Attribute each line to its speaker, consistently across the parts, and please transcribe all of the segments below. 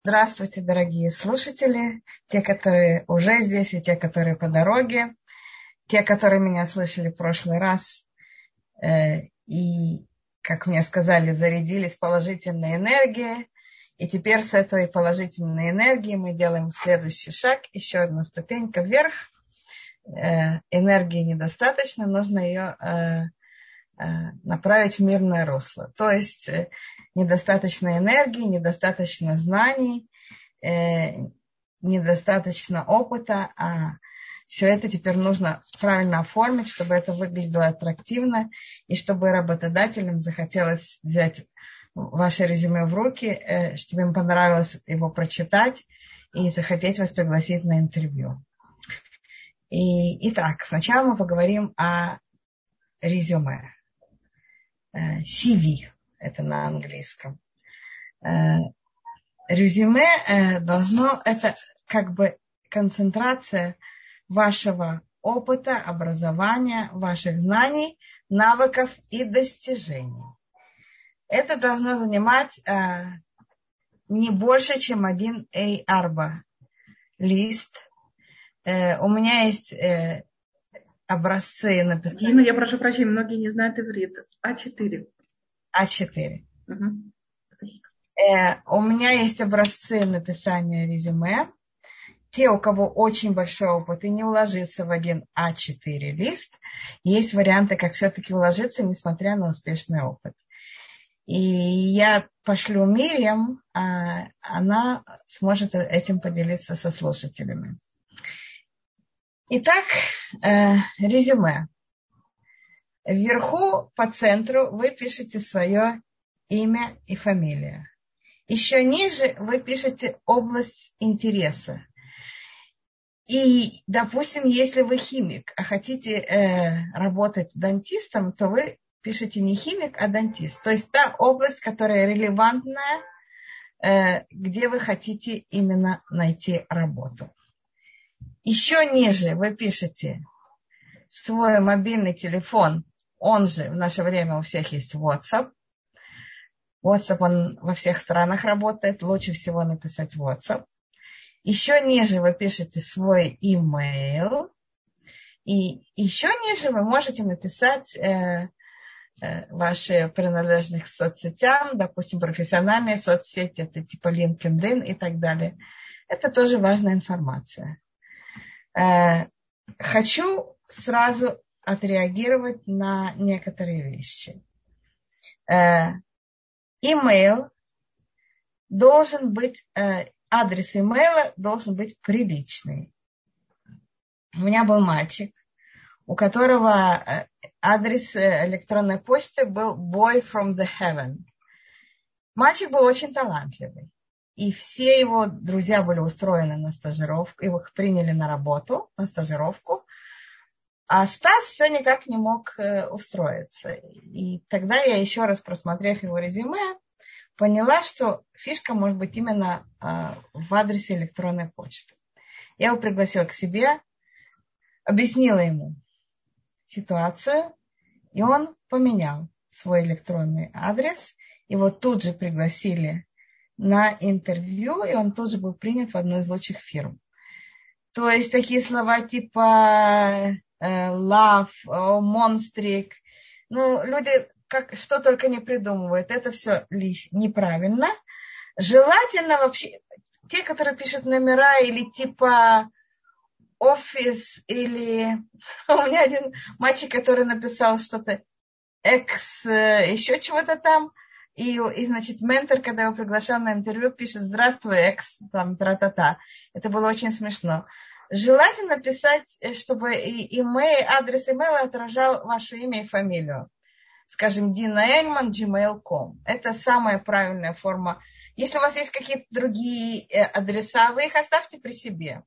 Speaker 1: Здравствуйте, дорогие слушатели, те, которые уже здесь, и те, которые по дороге, те, которые меня слышали в прошлый раз, и, как мне сказали, зарядились положительной энергией, и теперь с этой положительной энергией мы делаем следующий шаг, еще одна ступенька вверх. Энергии недостаточно, нужно ее направить в мирное русло. То есть недостаточно энергии, недостаточно знаний, недостаточно опыта, а все это теперь нужно правильно оформить, чтобы это выглядело аттрактивно, и чтобы работодателям захотелось взять ваше резюме в руки, чтобы им понравилось его прочитать и захотеть вас пригласить на интервью. Итак, сначала мы поговорим о резюме. CV, это на английском. Резюме должно, это как бы концентрация вашего опыта, образования, ваших знаний, навыков и достижений. Это должно занимать не больше, чем один A4 лист. У меня есть образцы написания.
Speaker 2: Дина, я прошу прощения, многие не знают иврит. А4.
Speaker 1: А4.
Speaker 2: Угу.
Speaker 1: У меня есть образцы написания резюме. Те, у кого очень большой опыт и не уложиться в один А4 лист, есть варианты, как все-таки уложиться, несмотря на успешный опыт. И я пошлю Мирьям, а она сможет этим поделиться со слушателями. Итак, резюме. Вверху по центру вы пишете свое имя и фамилия. Еще ниже вы пишете область интереса. И, допустим, если вы химик, а хотите работать дантистом, то вы пишете не химик, а дантист. То есть та область, которая релевантная, где вы хотите именно найти работу. Еще ниже вы пишете свой мобильный телефон, он же в наше время у всех есть WhatsApp. WhatsApp, он во всех странах работает, лучше всего написать WhatsApp. Еще ниже вы пишете свой email. И еще ниже вы можете написать ваши принадлежности к соцсетям, допустим, профессиональные соцсети, это типа LinkedIn и так далее. Это тоже важная информация. Хочу сразу отреагировать на некоторые вещи. Email должен быть, адрес имейла должен быть приличный. У меня был мальчик, у которого адрес электронной почты был boy from the heaven. Мальчик был очень талантливый. И все его друзья были устроены на стажировку, их приняли на работу, на стажировку. А Стас все никак не мог устроиться. И тогда я, еще раз просмотрев его резюме, поняла, что фишка может быть именно в адресе электронной почты. Я его пригласила к себе, объяснила ему ситуацию, и он поменял свой электронный адрес. Его тут же пригласили на интервью, и он тут же был принят в одну из лучших фирм. То есть такие слова типа love, монстрик, люди что только не придумывают, это все неправильно. Желательно вообще, те, которые пишут номера или типа офис, или у меня один мальчик, который написал что-то еще чего-то там, и значит, ментор, когда его приглашал на интервью, пишет: здравствуй, там, тра-та-та. Это было очень смешно. Желательно писать, чтобы адрес имейла отражал ваше имя и фамилию. Скажем, dinaelman@gmail.com. Это самая правильная форма. Если у вас есть какие-то другие адреса, вы их оставьте при себе.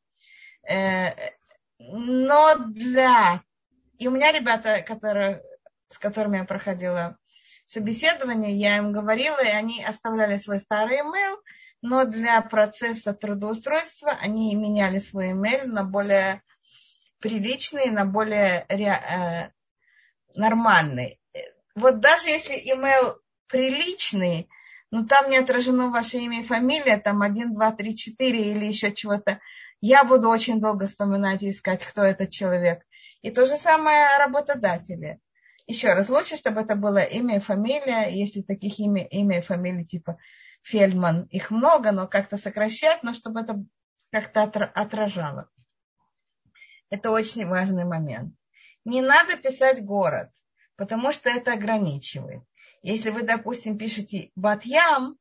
Speaker 1: Но И у меня ребята, с которыми я проходила собеседование, я им говорила, и они оставляли свой старый email, но для процесса трудоустройства они меняли свой email на более приличный, на более нормальный. Вот даже если email приличный, но там не отражено ваше имя и фамилия, там 1, 2, 3, 4 или еще чего-то, я буду очень долго вспоминать и искать, кто этот человек. И то же самое работодатели. Еще раз, лучше, чтобы это было имя и фамилия, если таких имя и фамилии типа Фельдман, их много, но как-то сокращать, но чтобы это как-то отражало. Это очень важный момент. Не надо писать город, потому что это ограничивает. Если вы, допустим, пишете Бат-Ям,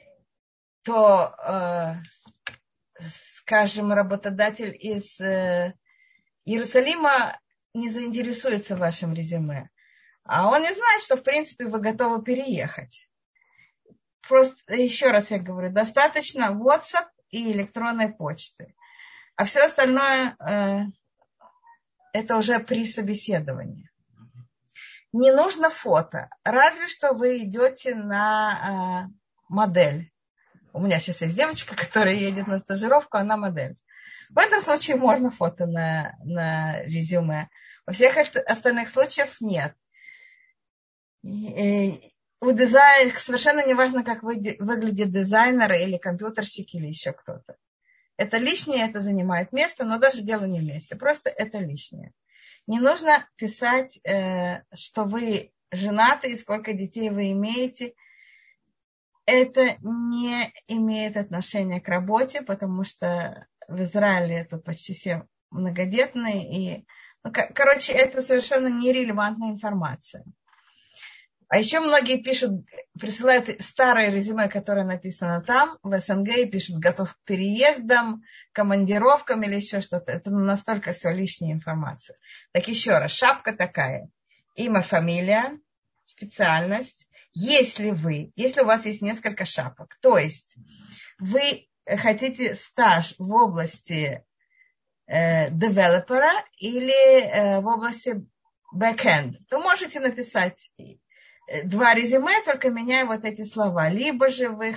Speaker 1: то, скажем, работодатель из Иерусалима не заинтересуется вашим резюме. А он не знает, что, в принципе, вы готовы переехать. Просто, еще раз я говорю, достаточно WhatsApp и электронной почты. А все остальное это уже при собеседовании. Не нужно фото, разве что вы идете на модель. У меня сейчас есть девочка, которая едет на стажировку, она модель. В этом случае можно фото на резюме. Во всех остальных случаях нет. У дизайнера совершенно не важно, как выглядит дизайнер или компьютерщик или еще кто-то. Это лишнее, это занимает место, но даже дело не в месте, просто это лишнее. Не нужно писать, что вы женаты и сколько детей вы имеете. Это не имеет отношения к работе, потому что в Израиле тут почти все многодетные. Короче, это совершенно нерелевантная информация. А еще многие присылают старое резюме, которое написано там, в СНГ, и пишут, готов к переездам, командировкам или еще что-то. Это настолько все лишняя информация. Так еще раз, шапка такая. Имя, фамилия, специальность. Если у вас есть несколько шапок, то есть вы хотите стаж в области девелопера или в области бэкэнд, то можете написать 2 резюме, только меняя вот эти слова. Либо же вы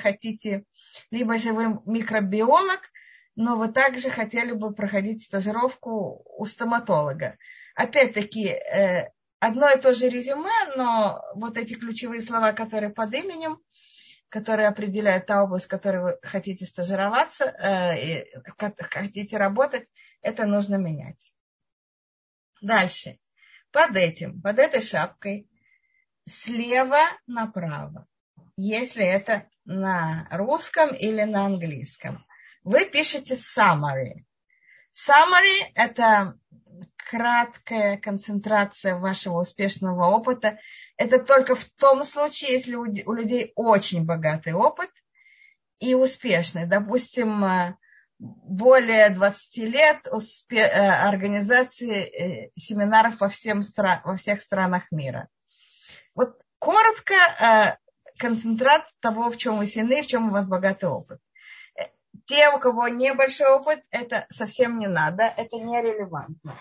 Speaker 1: микробиолог, но вы также хотели бы проходить стажировку у стоматолога. Опять-таки, одно и то же резюме, но вот эти ключевые слова, которые под именем, которые определяют та область, в которой вы хотите стажироваться, хотите работать, это нужно менять. Дальше. Под этой шапкой слева направо, если это на русском или на английском, вы пишете summary. Summary – это краткая концентрация вашего успешного опыта. Это только в том случае, если у людей очень богатый опыт и успешный. Допустим, более 20 лет организации семинаров во всех странах мира. Вот коротко концентрат того, в чем вы сильны, в чем у вас богатый опыт. Те, у кого небольшой опыт, это совсем не надо, это нерелевантно.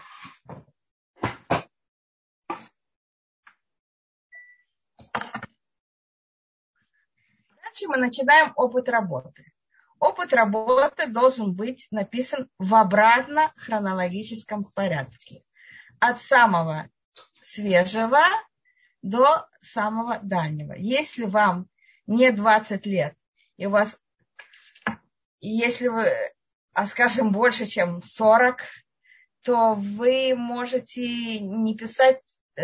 Speaker 1: Дальше мы начинаем опыт работы. Опыт работы должен быть написан в обратно-хронологическом порядке. От самого свежего до самого дальнего. Если вам не 20 лет, и у вас, если вы, скажем, больше, чем 40, то вы можете не писать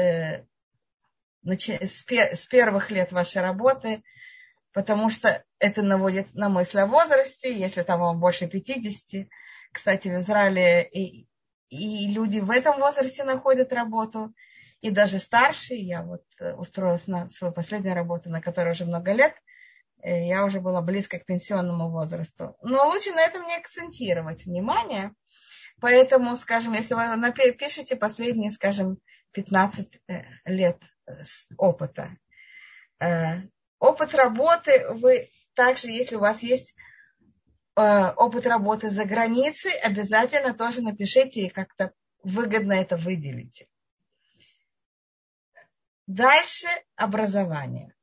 Speaker 1: с первых лет вашей работы, потому что это наводит на мысль о возрасте, если там вам больше 50. Кстати, в Израиле и люди в этом возрасте находят работу, и даже старше. Я вот устроилась на свою последнюю работу, на которой уже много лет. Я уже была близко к пенсионному возрасту. Но лучше на этом не акцентировать внимание. Поэтому, скажем, если вы пишете последние, скажем, 15 лет опыта. Опыт работы вы также, если у вас есть опыт работы за границей, обязательно тоже напишите и как-то выгодно это выделите. Дальше образование.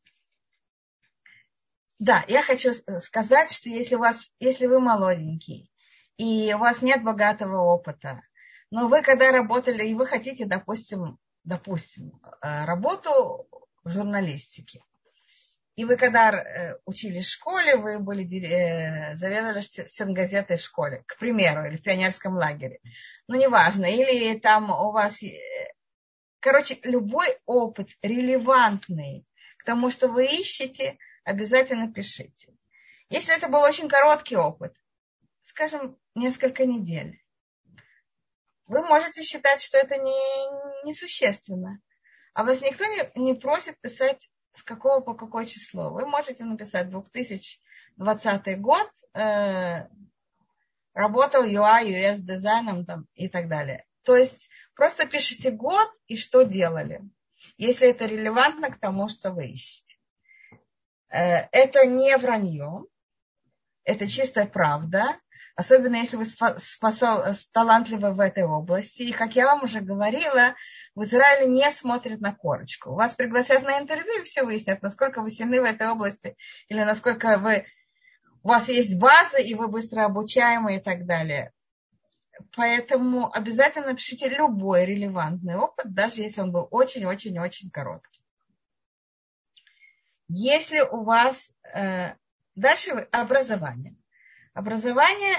Speaker 1: Да, я хочу сказать, что если вы молоденький, и у вас нет богатого опыта, но вы когда работали, и вы хотите, допустим, работу в журналистике, И вы, когда учились в школе, вы были заведовали стенгазетой в школе, к примеру, или в пионерском лагере. Ну, неважно. Или там у вас... Короче, любой опыт релевантный к тому, что вы ищете, обязательно пишите. Если это был очень короткий опыт, скажем, несколько недель, вы можете считать, что это несущественно. А вас никто не просит писать с какого по какое число. Вы можете написать 2020 год, работал UI, UX дизайном там, и так далее. То есть просто пишите год и что делали, если это релевантно к тому, что вы ищете. Это не вранье, это чистая правда, особенно если вы талантливы в этой области. И, как я вам уже говорила, в Израиле не смотрят на корочку. Вас пригласят на интервью и все выяснят, насколько вы сильны в этой области или насколько у вас есть база, и вы быстро обучаемы и так далее. Поэтому обязательно пишите любой релевантный опыт, даже если он был очень-очень-очень короткий. Если у вас... Дальше образование. Образование,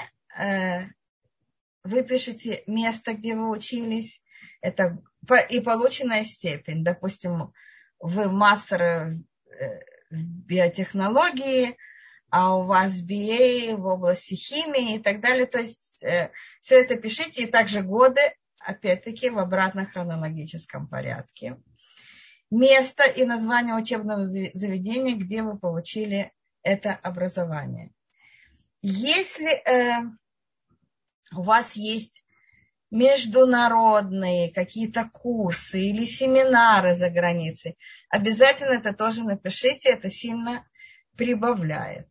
Speaker 1: вы пишете место, где вы учились, это и полученная степень. Допустим, вы мастер в биотехнологии, а у вас BA в области химии и так далее. То есть все это пишите, и также годы, опять-таки, в обратно-хронологическом порядке. Место и название учебного заведения, где вы получили это образование. Если у вас есть международные какие-то курсы или семинары за границей, обязательно это тоже напишите, это сильно прибавляет.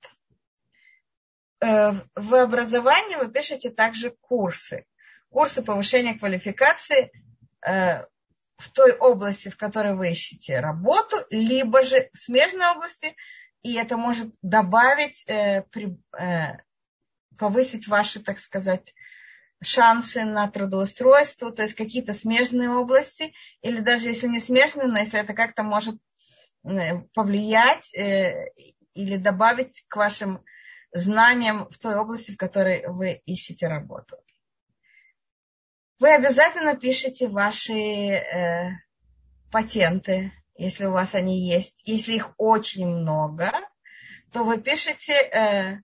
Speaker 1: В образовании вы пишете также курсы. Курсы повышения квалификации в той области, в которой вы ищете работу, либо же в смежной области, и это может добавить, повысить ваши, так сказать, шансы на трудоустройство, то есть какие-то смежные области, или даже если не смежные, но если это как-то может повлиять или добавить к вашим знаниям в той области, в которой вы ищете работу. Вы обязательно пишете ваши патенты, если у вас они есть. Если их очень много, то вы пишете,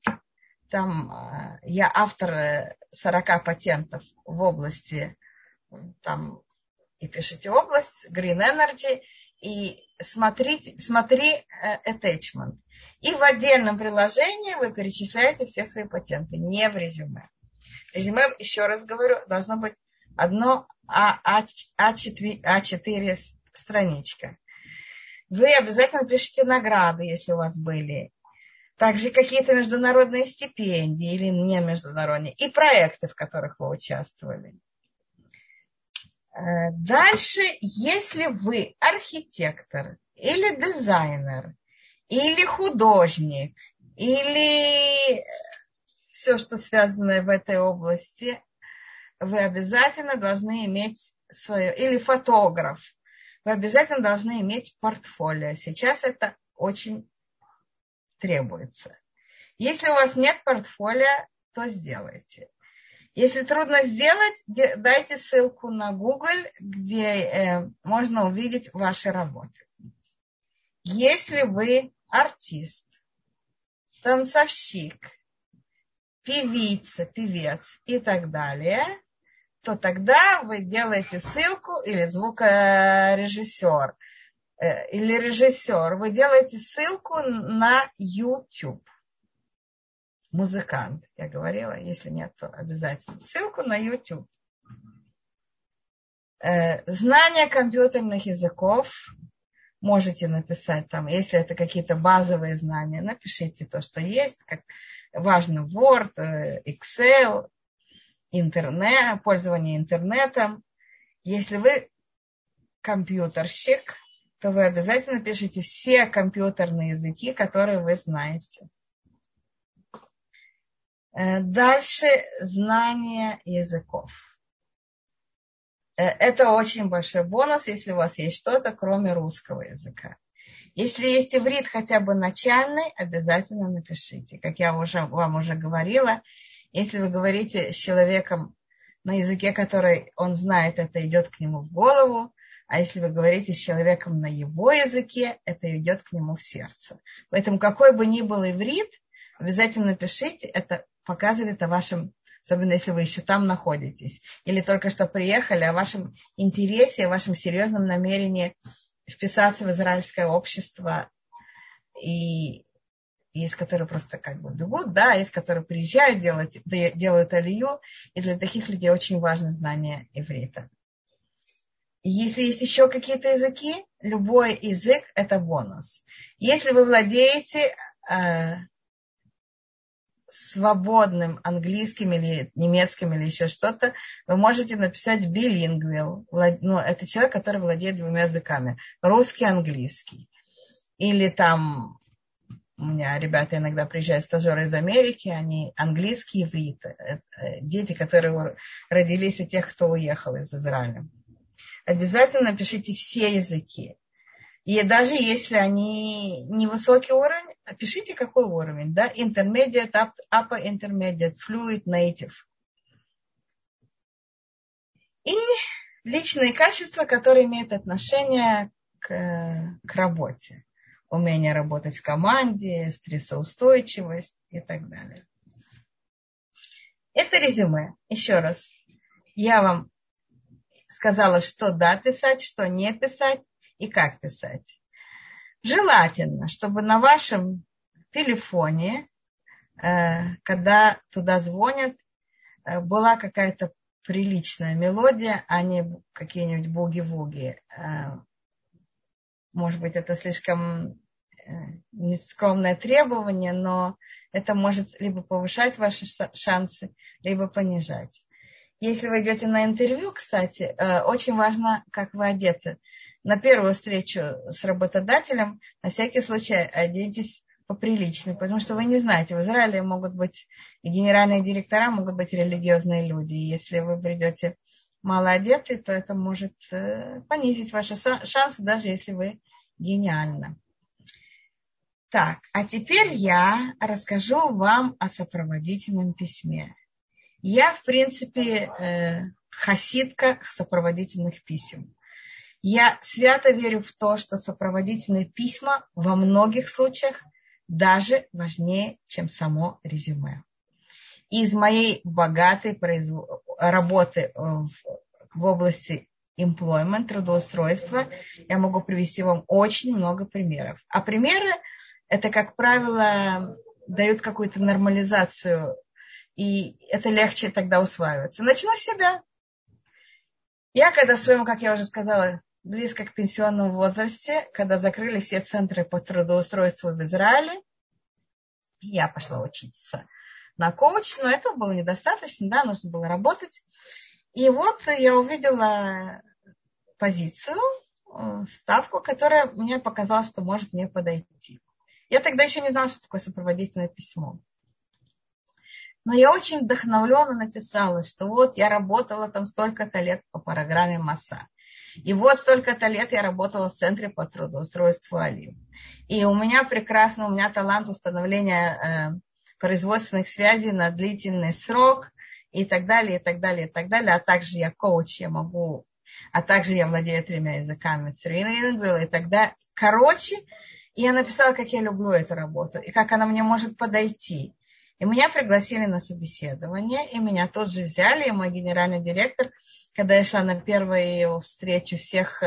Speaker 1: я автор 40 патентов в области, там, и пишите область, Green Energy, и смотри attachment. И в отдельном приложении вы перечисляете все свои патенты, не в резюме. Резюме, еще раз говорю, должно быть одно А4 страничка. Вы обязательно пишите награды, если у вас были. Также какие-то международные стипендии или не международные. И проекты, в которых вы участвовали. Дальше, если вы архитектор или дизайнер, или художник, или все, что связано в этой области, вы обязательно должны иметь свое, или фотограф, вы обязательно должны иметь портфолио. Сейчас это очень требуется. Если у вас нет портфолио, то сделайте. Если трудно сделать, дайте ссылку на Google, где можно увидеть ваши работы. Если вы артист, танцовщик, певица, певец и так далее, то тогда вы делаете ссылку, или звукорежиссер, или режиссер, вы делаете ссылку на YouTube. Музыкант, я говорила, если нет, то обязательно. Ссылку на YouTube. Знание компьютерных языков можете написать там, если это какие-то базовые знания, напишите то, что есть, как важно Word, Excel, интернет, пользование интернетом. Если вы компьютерщик, то вы обязательно пишите все компьютерные языки, которые вы знаете. Дальше знание языков. Это очень большой бонус, если у вас есть что-то, кроме русского языка. Если есть иврит хотя бы начальный, обязательно напишите. Как я вам уже говорила, если вы говорите с человеком на языке, который он знает, это идет к нему в голову, а если вы говорите с человеком на его языке, это идет к нему в сердце. Поэтому какой бы ни был иврит, обязательно напишите, это показывает о вашем, особенно если вы еще там находитесь, или только что приехали, о вашем интересе, о вашем серьезном намерении вписаться в израильское общество, и есть, которые просто как бы бегут, да, есть, которые приезжают, делают алию, и для таких людей очень важно знание иврита. Если есть еще какие-то языки, любой язык – это бонус. Если вы владеете свободным английским или немецким или еще что-то, вы можете написать билингвил. Ну, это человек, который владеет двумя языками. Русский, английский. Или там, у меня ребята иногда приезжают, стажеры из Америки, они английский, иврит. Дети, которые родились у тех, кто уехал из Израиля. Обязательно пишите все языки. И даже если они невысокий уровень, пишите какой уровень. Да? Intermediate, upper intermediate, fluid, native. И личные качества, которые имеют отношение к работе. Умение работать в команде, стрессоустойчивость и так далее. Это резюме. Еще раз. Я вам сказала, что да писать, что не писать и как писать. Желательно, чтобы на вашем телефоне, когда туда звонят, была какая-то приличная мелодия, а не какие-нибудь буги-вуги. Может быть, это слишком нескромное требование, но это может либо повышать ваши шансы, либо понижать. Если вы идете на интервью, кстати, очень важно, как вы одеты. На первую встречу с работодателем на всякий случай оденьтесь поприличнее, потому что вы не знаете, в Израиле могут быть и генеральные директора, могут быть религиозные люди. И если вы придете мало одеты, то это может понизить ваши шансы, даже если вы гениальны. Так, а теперь я расскажу вам о сопроводительном письме. Я, в принципе, хасидка сопроводительных писем. Я свято верю в то, что сопроводительные письма во многих случаях даже важнее, чем само резюме. Из моей богатой работы в области employment, трудоустройства, я могу привести вам очень много примеров. А примеры, это, как правило, дают какую-то нормализацию, и это легче тогда усваивается. Начну с себя. Я, когда в своем, как я уже сказала, близко к пенсионному возрасте, когда закрыли все центры по трудоустройству в Израиле, я пошла учиться на коуч, но этого было недостаточно, да, нужно было работать. И вот я увидела позицию, ставку, которая мне показалась, что может мне подойти. Я тогда еще не знала, что такое сопроводительное письмо. Но я очень вдохновленно написала, что вот я работала там столько-то лет по программе МАСА. И вот столько-то лет я работала в Центре по трудоустройству Алив. И у меня талант установления производственных связей на длительный срок и так далее, и так далее, и так далее. А также я коуч, а также я владею 3 языками, и так далее. Короче, я написала, как я люблю эту работу и как она мне может подойти. И меня пригласили на собеседование, и меня тут же взяли, и мой генеральный директор, когда я шла на первую встречу всех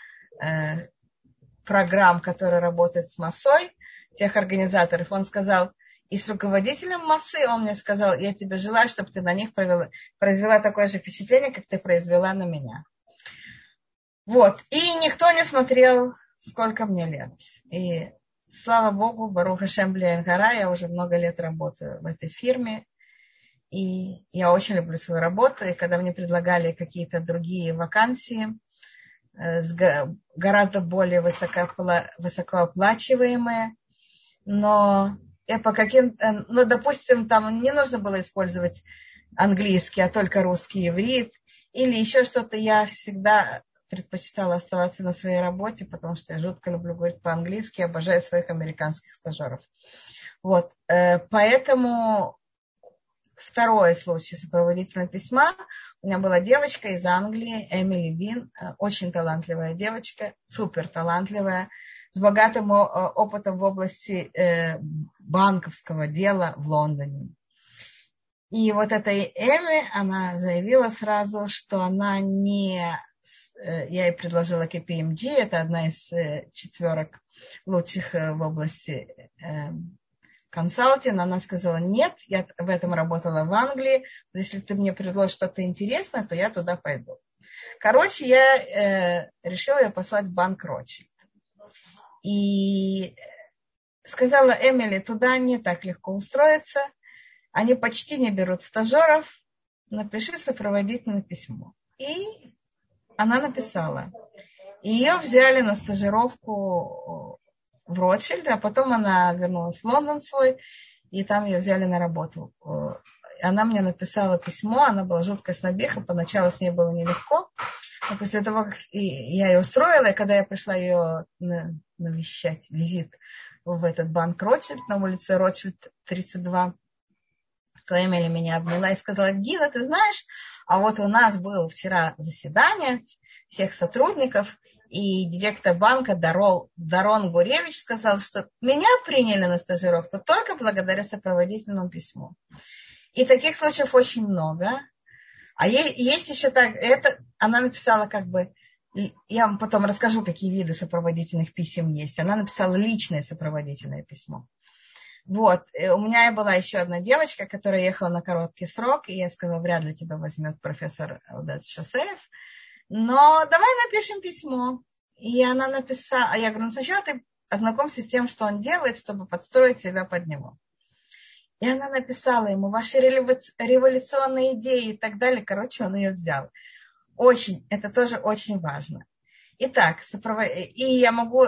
Speaker 1: программ, которые работают с МАСой, всех организаторов, он сказал, и с руководителем МАСы, он мне сказал, я тебе желаю, чтобы ты на них произвела такое же впечатление, как ты произвела на меня. Вот, и никто не смотрел, сколько мне лет. И слава Богу, Барух Ашем бли айн гара, я уже много лет работаю в этой фирме. И я очень люблю свою работу. И когда мне предлагали какие-то другие вакансии, гораздо более высокооплачиваемые, но допустим, там не нужно было использовать английский, а только русский, иврит, или еще что-то, я всегда предпочитала оставаться на своей работе, потому что я жутко люблю говорить по-английски, обожаю своих американских стажеров. Вот, поэтому второй случай сопроводительного письма. У меня была девочка из Англии, Эмили Вин, очень талантливая девочка, супер талантливая, с богатым опытом в области банковского дела в Лондоне. И вот этой Эми, она заявила сразу, что она не... Я ей предложила KPMG, это одна из 4 лучших в области консалтинга. Она сказала, нет, я в этом работала в Англии. Если ты мне предложишь что-то интересное, то я туда пойду. Короче, я решила ее послать в банк Ротшильд. И сказала Эмили, туда не так легко устроиться. Они почти не берут стажеров. Напиши сопроводительное письмо. И она написала. Ее взяли на стажировку в Ротшильд, а потом она вернулась в Лондон свой, и там ее взяли на работу. Она мне написала письмо, она была жуткая снобиха, поначалу с ней было нелегко. Но после того, как я ее устроила, и когда я пришла ее навещать, визит в этот банк Ротшильд, на улице Ротшильд 32, то Эмили меня обняла и сказала, Дина, ты знаешь, а вот у нас было вчера заседание всех сотрудников, и директор банка Дарон Гуревич сказал, что меня приняли на стажировку только благодаря сопроводительному письму. И таких случаев очень много. А есть еще так, она написала я вам потом расскажу, какие виды сопроводительных писем есть. Она написала личное сопроводительное письмо. Вот, у меня была еще одна девочка, которая ехала на короткий срок, и я сказала, вряд ли тебя возьмет профессор Удат Шасеев, но давай напишем письмо. И она написала, а я говорю, сначала ты ознакомься с тем, что он делает, чтобы подстроить себя под него. И она написала ему ваши революционные идеи и так далее. Короче, он ее взял. Это тоже очень важно. Итак, и я могу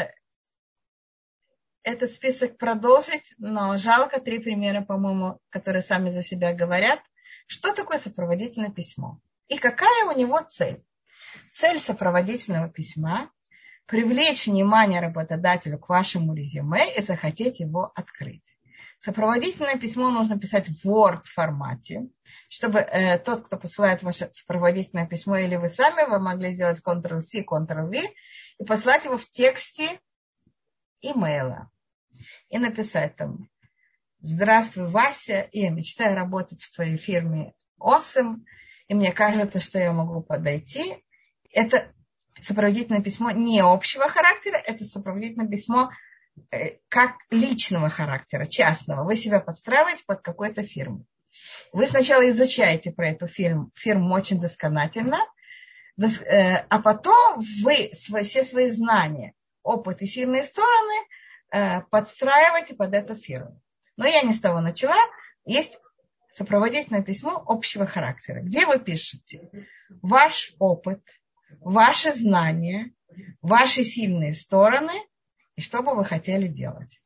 Speaker 1: этот список продолжить, но жалко 3 примера, по-моему, которые сами за себя говорят. Что такое сопроводительное письмо? И какая у него цель? Цель сопроводительного письма – привлечь внимание работодателю к вашему резюме и захотеть его открыть. Сопроводительное письмо нужно писать в Word-формате, чтобы тот, кто посылает ваше сопроводительное письмо, или вы сами, вы могли сделать Ctrl-C, Ctrl-V и послать его в тексте имейла. И написать там: здравствуй, Вася, я мечтаю работать в твоей фирме Awesome, и мне кажется, что я могу подойти. Это сопроводительное письмо не общего характера, это сопроводительное письмо как личного характера, частного. Вы себя подстраиваете под какую-то фирму. Вы сначала изучаете про эту фирму очень досконально, а потом вы все свои знания, опыт и сильные стороны подстраиваете под эту фирму. Но я не с того начала. Есть сопроводительное письмо общего характера, где вы пишете ваш опыт, ваши знания, ваши сильные стороны и что бы вы хотели делать.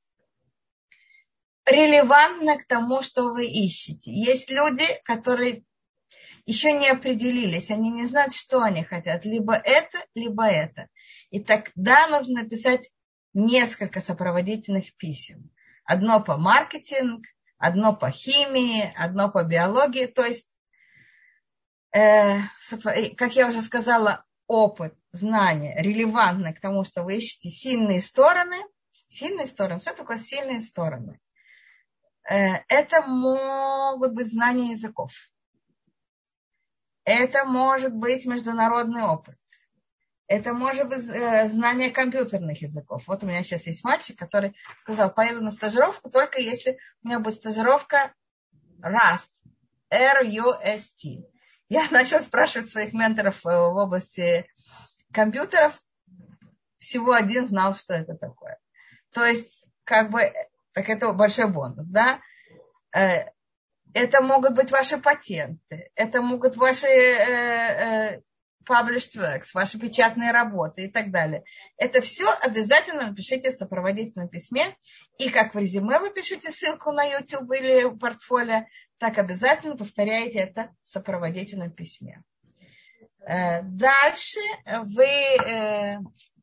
Speaker 1: Релевантно к тому, что вы ищете. Есть люди, которые еще не определились, они не знают, что они хотят. Либо это, либо это. И тогда нужно написать несколько сопроводительных писем. Одно по маркетингу, одно по химии, одно по биологии. То есть, как я уже сказала, опыт, знания релевантны к тому, что вы ищете сильные стороны. Сильные стороны. Что такое сильные стороны? Это могут быть знания языков. Это может быть международный опыт. Это может быть знание компьютерных языков. Вот у меня сейчас есть мальчик, который сказал, поеду на стажировку, только если у меня будет стажировка Rust, R-U-S-T. Я начала спрашивать своих менторов в области компьютеров. Всего один знал, что это такое. То есть, так это большой бонус, да? Это могут быть ваши патенты, это могут ваши published works, ваши печатные работы и так далее. Это все обязательно напишите в сопроводительном письме. И как в резюме вы пишете ссылку на YouTube или портфолио, так обязательно повторяйте это в сопроводительном письме. Дальше вы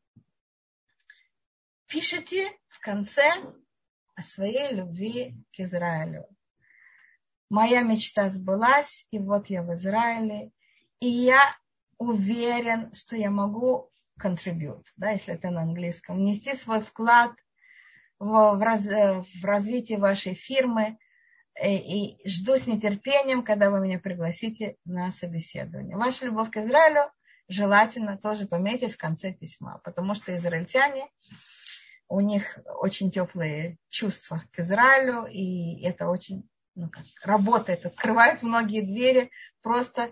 Speaker 1: пишете в конце о своей любви к Израилю. Моя мечта сбылась, и вот я в Израиле, и я уверен, что я могу contribute, да, если это на английском, внести свой вклад в развитие вашей фирмы, и жду с нетерпением, когда вы меня пригласите на собеседование. Ваша любовь к Израилю желательно тоже пометить в конце письма, потому что израильтяне, у них очень теплые чувства к Израилю, и это очень работает, открывает многие двери, просто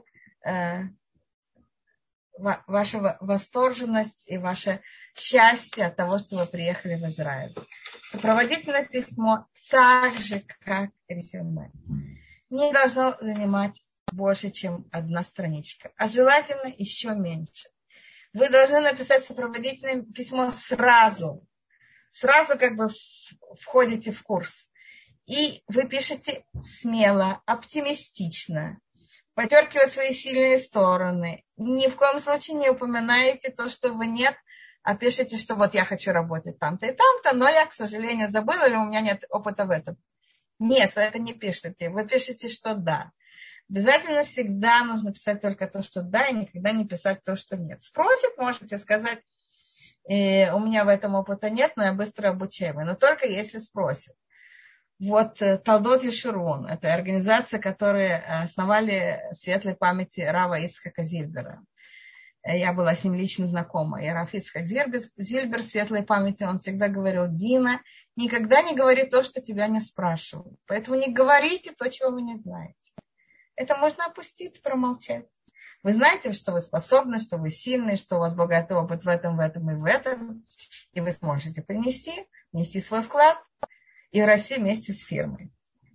Speaker 1: ваша восторженность и ваше счастье от того, что вы приехали в Израиль. Сопроводительное письмо, так же, как резюме, не должно занимать больше, чем одна страничка, а желательно еще меньше. Вы должны написать сопроводительное письмо сразу как бы входите в курс. И вы пишете смело, оптимистично, подчеркивая свои сильные стороны. Ни в коем случае не упоминаете то, что вы нет, а пишите, что вот я хочу работать там-то и там-то, но я, к сожалению, забыла, или у меня нет опыта в этом. Нет, вы это не пишете. Вы пишете, что да. Обязательно всегда нужно писать только то, что да, и никогда не писать то, что нет. Спросит, можете сказать, у меня в этом опыта нет, но я быстро обучаемый. Но только если спросят. Вот Талдот Ешурун, это организация, которую основали в светлой памяти Рава Ицхака Зильбера. Я была с ним лично знакома. И Рав Ицхак Зильбер в светлой памяти, он всегда говорил: Дина, никогда не говори то, что тебя не спрашивают. Поэтому не говорите то, чего вы не знаете. Это можно опустить, промолчать. Вы знаете, что вы способны, что вы сильны, что у вас богатый опыт в этом и в этом. И вы сможете внести свой вклад и расти вместе с фирмой.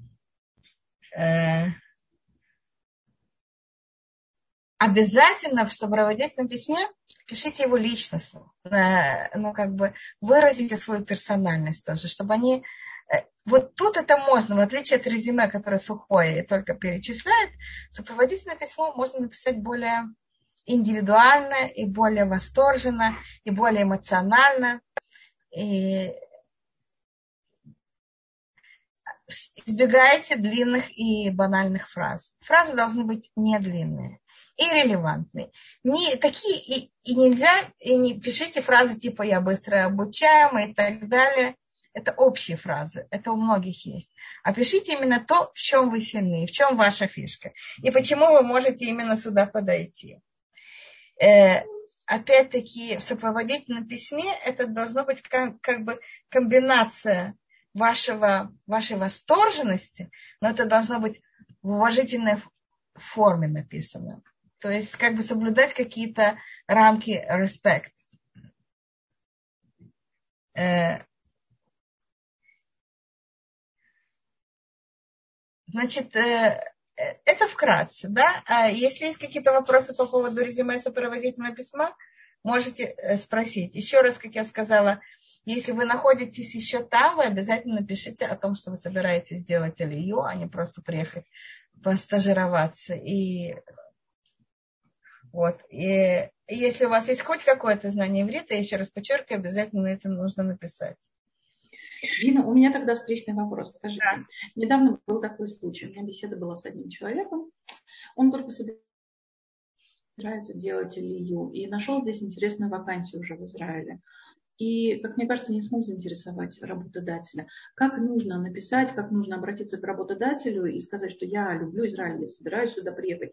Speaker 1: Обязательно в сопроводительном письме пишите его личностно. Выразите свою персональность тоже, чтобы они... Вот тут это можно, в отличие от резюме, которое сухое и только перечисляет, сопроводительное письмо можно написать более индивидуально и более восторженно, и более эмоционально. И избегайте длинных и банальных фраз. Фразы должны быть не длинные и релевантные. Нельзя, и не пишите фразы типа «я быстро обучаемый» и так далее. Это общие фразы, это у многих есть. А пишите именно то, в чем вы сильны, в чем ваша фишка. И почему вы можете именно сюда подойти. Опять-таки, в сопроводительном письме это должно быть как бы комбинация вашей восторженности, но это должно быть в уважительной форме написано. То есть как бы соблюдать какие-то рамки респект. Значит, это вкратце, да? А если есть какие-то вопросы по поводу резюме сопроводительного письма, можете спросить. Еще раз, как я сказала, если вы находитесь еще там, вы обязательно пишите о том, что вы собираетесь сделать алию, а не просто приехать постажироваться. И если у вас есть хоть какое-то знание иврита, я еще раз подчеркиваю, обязательно это нужно написать.
Speaker 2: Дина, у меня тогда встречный вопрос. Скажите,
Speaker 1: Да.
Speaker 2: Недавно был такой случай. У меня беседа была с одним человеком. Он только собирается делать алию. И нашел здесь интересную вакансию уже в Израиле. И, как мне кажется, не смог заинтересовать работодателя. Как нужно написать, как нужно обратиться к работодателю и сказать, что я люблю Израиль, я собираюсь сюда приехать.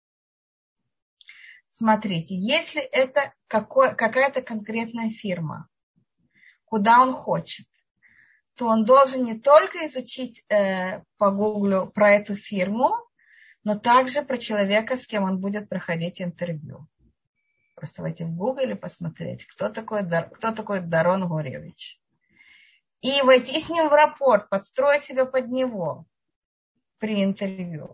Speaker 1: Смотрите, если это какая-то конкретная фирма, куда он хочет, то он должен не только изучить по Гуглу про эту фирму, но также про человека, с кем он будет проходить интервью. Просто войти в Google и посмотреть, кто такой Дарон Гуревич. И войти с ним в рапорт, подстроить себя под него при интервью.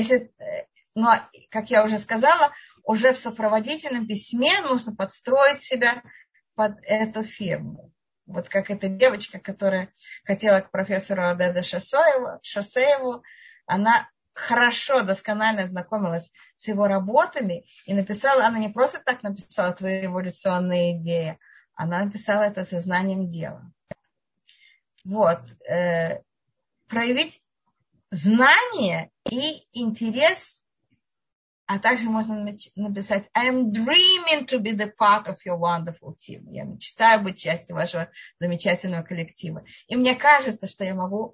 Speaker 1: Как я уже сказала, уже в сопроводительном письме нужно подстроить себя под эту фирму. Вот как эта девочка, которая хотела к профессору Адеда Шосееву, она хорошо, досконально знакомилась с его работами и написала, она не просто так написала твои революционные идеи, она написала это сознанием дела. Вот. Проявить знание и интерес, а также можно написать I am dreaming to be the part of your wonderful team. Я мечтаю быть частью вашего замечательного коллектива. И мне кажется, что я могу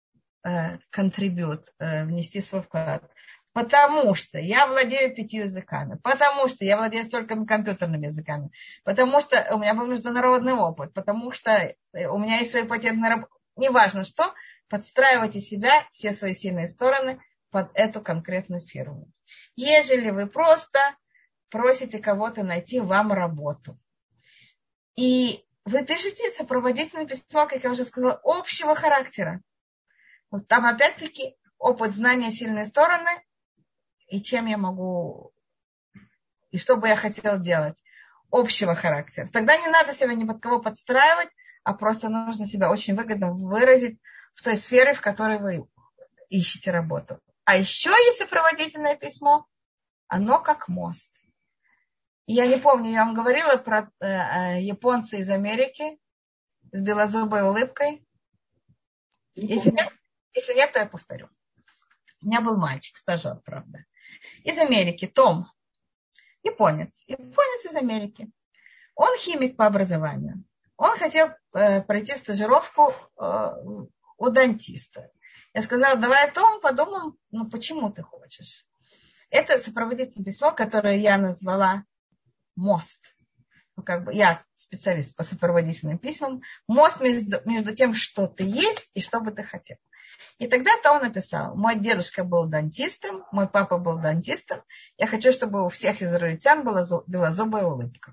Speaker 1: внести свой вклад. Потому что я владею 5 языками, потому что я владею столькими компьютерными языками, потому что у меня был международный опыт, потому что у меня есть свои патентные работы. Неважно что, подстраивайте себя, все свои сильные стороны под эту конкретную фирму. Ежели вы просто просите кого-то найти вам работу, и вы пишете сопроводительное письмо, как я уже сказала, общего характера. Вот там опять-таки опыт, знания, сильные стороны, и чем я могу, и что бы я хотела делать. Общего характера. Тогда не надо себя ни под кого подстраивать, а просто нужно себя очень выгодно выразить в той сфере, в которой вы ищете работу. А еще есть сопроводительное письмо, оно как мост. И я не помню, я вам говорила про японца из Америки с белозубой улыбкой. Если нет, то я повторю. У меня был мальчик, стажер, правда. Из Америки, Том. Японец из Америки. Он химик по образованию. Он хотел пройти стажировку у дантиста. Я сказала, давай, Том, подумаем, почему ты хочешь. Это сопроводительное письмо, которое я назвала мост. Я специалист по сопроводительным письмам. Мост между тем, что ты есть и что бы ты хотел. И тогда Том написал, мой дедушка был дантистом, мой папа был дантистом. Я хочу, чтобы у всех израильтян была белозубая улыбка.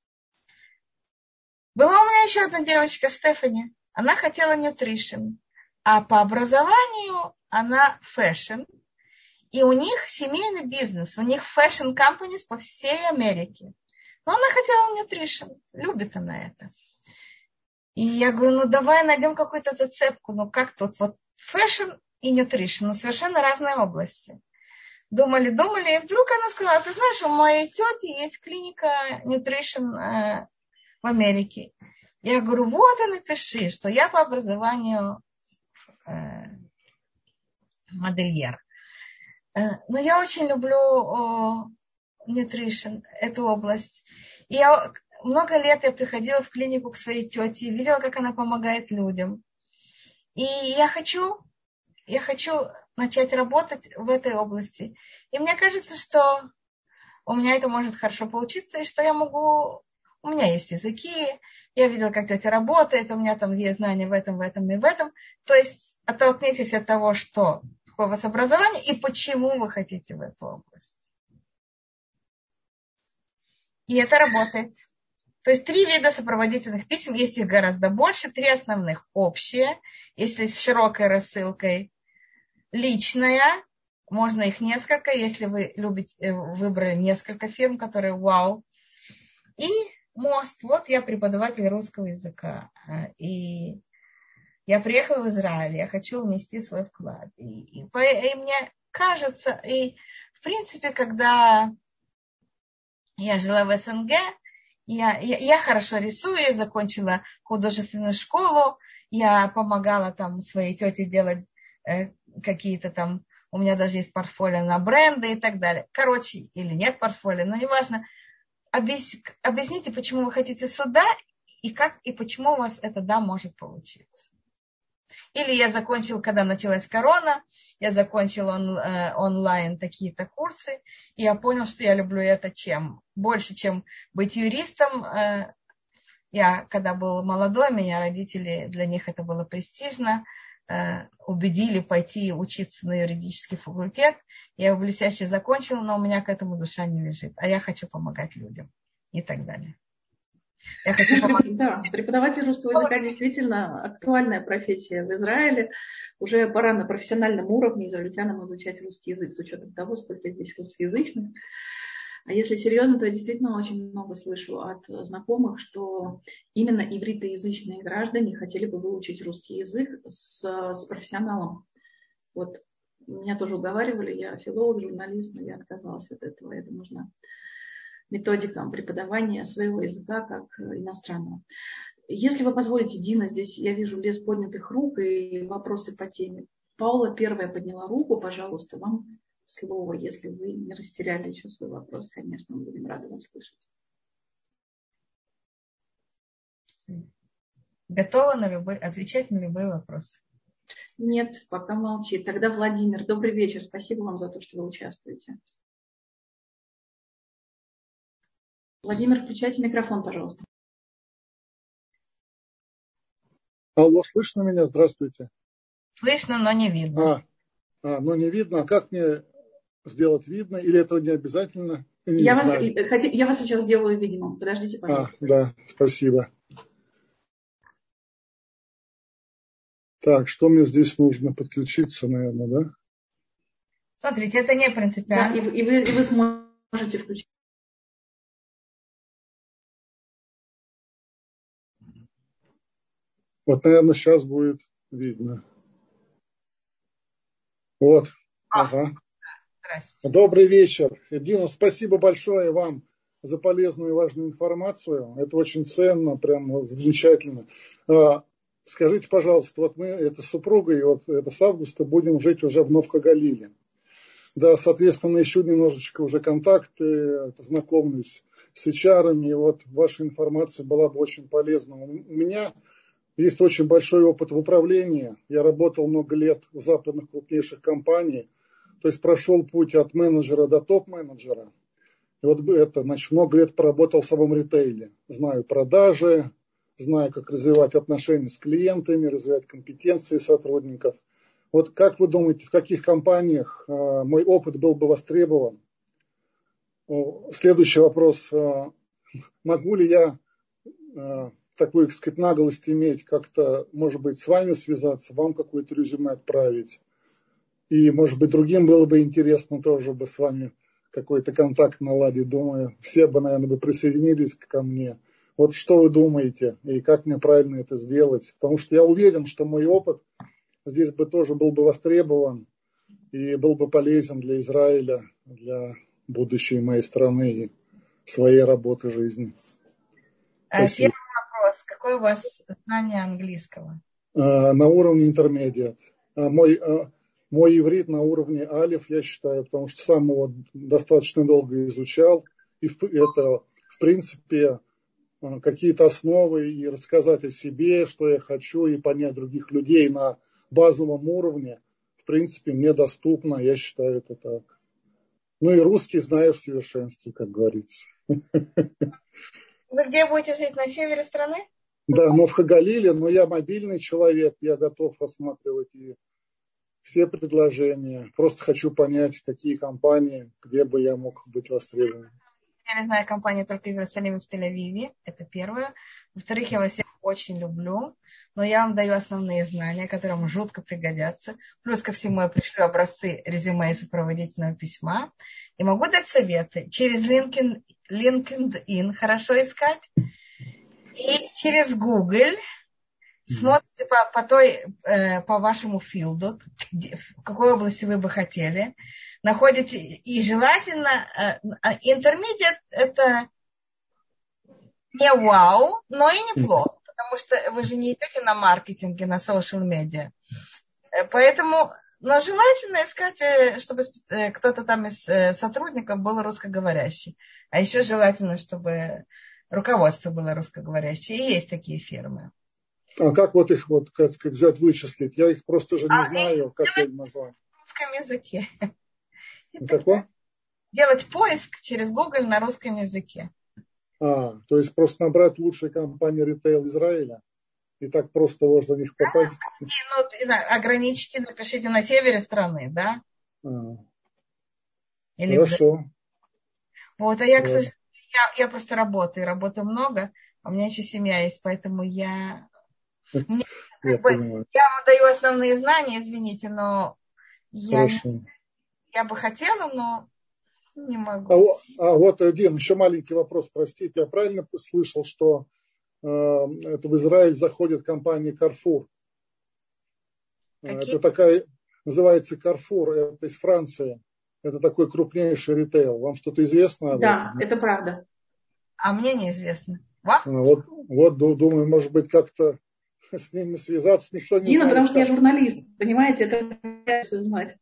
Speaker 1: Была у меня еще одна девочка, Стефани. Она хотела nutrition, а по образованию она fashion. И у них семейный бизнес, у них fashion companies по всей Америке. Но она хотела nutrition, любит она это. И я говорю, давай найдем какую-то зацепку. Как тут вот fashion и nutrition, совершенно разные области. Думали, и вдруг она сказала, ты знаешь, у моей тети есть клиника nutrition в Америке. Я говорю, вот и напиши, что я по образованию модельер. Но я очень люблю nutrition, эту область. И много лет я приходила в клинику к своей тете и видела, как она помогает людям. И я хочу начать работать в этой области. И мне кажется, что у меня это может хорошо получиться, и что я могу... У меня есть языки, я видела, как тетя работает, у меня там есть знания в этом и в этом. То есть оттолкнитесь от того, какое у вас образование и почему вы хотите в эту область. И это работает. То есть 3 вида сопроводительных писем, есть их гораздо больше, 3 основных. Общие, если с широкой рассылкой. Личная, можно их несколько, если вы выбрали несколько фирм, которые вау. И мост. Вот я преподаватель русского языка. И я приехала в Израиль, я хочу внести свой вклад. И мне кажется, и в принципе, когда я жила в СНГ, я хорошо рисую, я закончила художественную школу, я помогала там своей тете делать какие-то там, у меня даже есть портфолио на бренды и так далее. Короче, или нет портфолио, но неважно. Объясните, почему вы хотите сюда и почему у вас это может получиться. Или я закончила, когда началась корона, я закончила онлайн такие-то курсы, и я понял, что я люблю это больше, чем быть юристом. Я, когда был молодой, меня родители, для них это было престижно, убедили пойти учиться на юридический факультет. Я его блестяще закончила, но у меня к этому душа не лежит. А я хочу помогать людям и так далее. Я хочу помогать.
Speaker 2: Да, преподаватель русского языка действительно актуальная профессия в Израиле. Уже пора на профессиональном уровне израильтянам изучать русский язык с учетом того, сколько здесь русскоязычных. А если серьезно, то я действительно очень много слышу от знакомых, что именно ивритоязычные граждане хотели бы выучить русский язык с профессионалом. Вот Меня тоже уговаривали, я филолог, журналист, но я отказалась от этого. Это нужно методикам преподавания своего языка как иностранного. Если вы позволите, Дина, здесь я вижу лес поднятых рук и вопросы по теме. Паула первая подняла руку, пожалуйста, вам слово, если вы не растеряли еще свой вопрос, конечно, мы будем рады вас слышать.
Speaker 1: Готова отвечать на любые вопросы.
Speaker 2: Нет, пока молчит. Тогда Владимир, добрый вечер. Спасибо вам за то, что вы участвуете. Владимир, включайте микрофон, пожалуйста.
Speaker 3: Алло, слышно меня? Здравствуйте.
Speaker 1: Слышно, но не видно.
Speaker 3: Но не видно. А как мне сделать видно? Или этого не обязательно?
Speaker 2: Я вас сейчас сделаю видимым. Подождите, пожалуйста.
Speaker 3: Да, спасибо. Так, что мне здесь нужно? Подключиться, наверное, да?
Speaker 1: Смотрите, это не принципиально.
Speaker 2: Да, и вы сможете включить.
Speaker 3: Вот, наверное, сейчас будет видно. Вот. Ага.
Speaker 1: Здравствуйте.
Speaker 3: Добрый вечер. Дина, спасибо большое вам за полезную и важную информацию. Это очень ценно, прям замечательно. Скажите, пожалуйста, вот мы, это с супругой, вот это с августа будем жить уже в Новхогалиле. Да, соответственно, ищу немножечко уже контакты, знакомлюсь с HR-ами. И вот ваша информация была бы очень полезна. У меня есть очень большой опыт в управлении. Я работал много лет в западных крупнейших компаниях. То есть прошел путь от менеджера до топ-менеджера. И вот это, значит, много лет поработал в самом ритейле. Знаю продажи, знаю, как развивать отношения с клиентами, развивать компетенции сотрудников. Вот как вы думаете, в каких компаниях мой опыт был бы востребован? Следующий вопрос. Могу ли я такую, так сказать, наглость иметь, как-то, может быть, с вами связаться, вам какое-то резюме отправить? И, может быть, другим было бы интересно тоже бы с вами какой-то контакт наладить. Думаю, все бы, наверное, бы присоединились ко мне. Вот что вы думаете и как мне правильно это сделать? Потому что я уверен, что мой опыт здесь бы тоже был бы востребован и был бы полезен для Израиля, для будущей моей страны и своей работы жизни. Спасибо.
Speaker 1: Первый вопрос. Какое у вас знание английского?
Speaker 3: На уровне интермедиат. Мой иврит на уровне алиф, я считаю, потому что сам его достаточно долго изучал. И это, в принципе, какие-то основы и рассказать о себе, что я хочу, и понять других людей на базовом уровне, в принципе, мне доступно, я считаю это так. Ну и русский знаю в совершенстве, как говорится.
Speaker 1: Вы где будете жить? На севере страны?
Speaker 3: Да, но в Хагалиле, но я мобильный человек, я готов рассматривать и все предложения. Просто хочу понять, какие компании, где бы я мог быть востребован.
Speaker 1: Я не знаю компании только в Иерусалиме, в Тель-Авиве. Это первое. Во-вторых, я вас всех очень люблю. Но я вам даю основные знания, которые вам жутко пригодятся. Плюс ко всему я пришлю образцы резюме и сопроводительного письма. И могу дать советы. Через LinkedIn хорошо искать. И через Google смотрите по вашему филду, в какой области вы бы хотели. Находите, и желательно, интермедиат это не вау, но и неплохо, потому что вы же не идете на маркетинге, на social media. Поэтому, но желательно искать, чтобы кто-то там из сотрудников был русскоговорящий. А еще желательно, чтобы руководство было русскоговорящее. И есть такие фирмы.
Speaker 3: А как вот их, вот, как сказать, взять, вычислить? Я их просто же не знаю, как я их назвал.
Speaker 1: На русском языке.
Speaker 3: Какое?
Speaker 1: Делать поиск через Google на русском языке.
Speaker 3: То есть просто набрать лучшие компании ритейл Израиля, и так просто можно в них попасть.
Speaker 1: Ограничьте, напишите на севере страны, да? Или
Speaker 3: хорошо.
Speaker 1: Вот, а я, к сожалению, я просто работаю много, а у меня еще семья есть, поэтому я вам даю основные знания, извините, но я бы хотела, но не могу.
Speaker 3: Вот, Дин, еще маленький вопрос, простите. Я правильно слышал, что это в Израиль заходит компания Carrefour?
Speaker 1: Какие?
Speaker 3: Это такая называется Carrefour, это из Франции. Это такой крупнейший ритейл. Вам что-то известно об
Speaker 2: Да,
Speaker 3: этом?
Speaker 2: это правда.
Speaker 1: А мне неизвестно. Во?
Speaker 3: Вот думаю, может быть, как-то с ними связаться. Никто не
Speaker 2: Дина,
Speaker 3: знает,
Speaker 2: потому что я
Speaker 3: как.
Speaker 2: журналист, понимаете, это я все знать.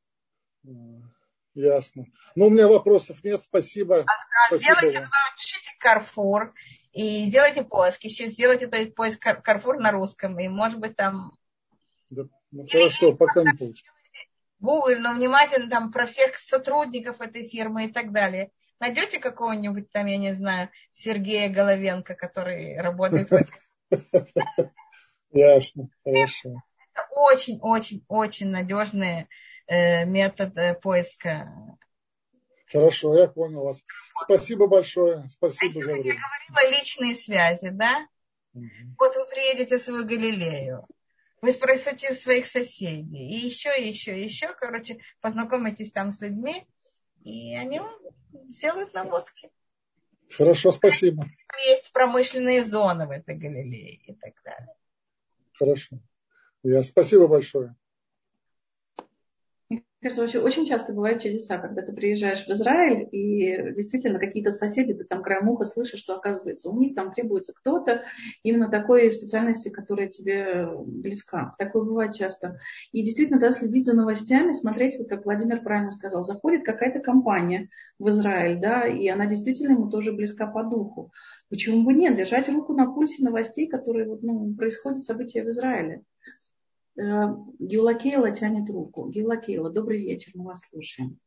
Speaker 3: Ясно. Ну, у меня вопросов нет. Спасибо. Спасибо
Speaker 1: Сделайте,
Speaker 3: вам.
Speaker 1: напишите Carrefour и сделайте поиск. Еще сделайте этот поиск Carrefour на русском. И, может быть, там...
Speaker 3: Да, ну, хорошо, пока не получится.
Speaker 1: Google, но внимательно там про всех сотрудников этой фирмы и так далее. Найдете какого-нибудь там, я не знаю, Сергея Головенко, который работает в этой...
Speaker 3: Ясно, хорошо.
Speaker 1: Это очень-очень-очень надежный метод поиска.
Speaker 3: Хорошо, я понял вас. Спасибо большое. Спасибо за время.
Speaker 1: Я говорила личные связи, да? Вот вы приедете в свою Галилею, вы спросите своих соседей, и еще, короче, познакомитесь там с людьми, и они вам сделают наводки.
Speaker 3: Хорошо, спасибо.
Speaker 1: Есть промышленные зоны в этой Галилее и так далее.
Speaker 3: Хорошо. Спасибо большое.
Speaker 2: Мне кажется, вообще очень часто бывают чудеса, когда ты приезжаешь в Израиль, и действительно какие-то соседи, ты там краем уха слышишь, что, оказывается, у них там требуется кто-то именно такой специальности, которая тебе близка. Такое бывает часто. И действительно, да, следить за новостями, смотреть, вот как Владимир правильно сказал, заходит какая-то компания в Израиль, да, и она действительно ему тоже близка по духу. Почему бы нет? Держать руку на пульсе новостей, которые происходят события в Израиле. Геула Кейла тянет руку. Геула Кейла, добрый вечер, мы вас слушаем.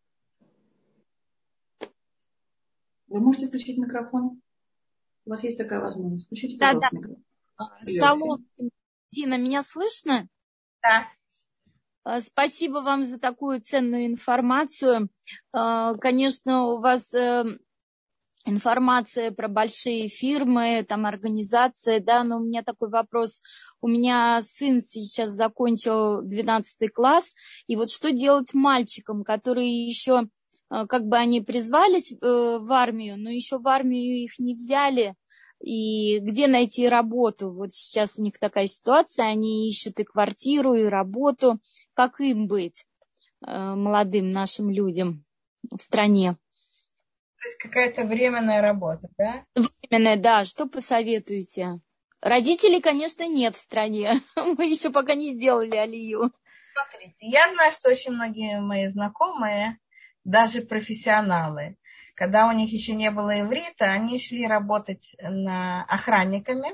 Speaker 2: Вы можете включить микрофон? У вас есть такая возможность. Включите, пожалуйста, микрофон.
Speaker 4: Шалом, Дина, меня слышно?
Speaker 1: Да.
Speaker 4: Спасибо вам за такую ценную информацию. Конечно, у вас информация про большие фирмы, там организации, да, но у меня такой вопрос. У меня сын сейчас закончил 12 класс, и вот что делать мальчикам, которые еще, как бы они призвались в армию, но еще в армию их не взяли, и где найти работу? Вот сейчас у них такая ситуация, они ищут и квартиру, и работу. Как им быть, молодым нашим людям в стране?
Speaker 1: То есть какая-то временная работа, да?
Speaker 4: Временная, да. Что посоветуете? Родителей, конечно, нет в стране. Мы еще пока не сделали алию.
Speaker 1: Смотрите, я знаю, что очень многие мои знакомые, даже профессионалы, когда у них еще не было иврита, они шли работать охранниками.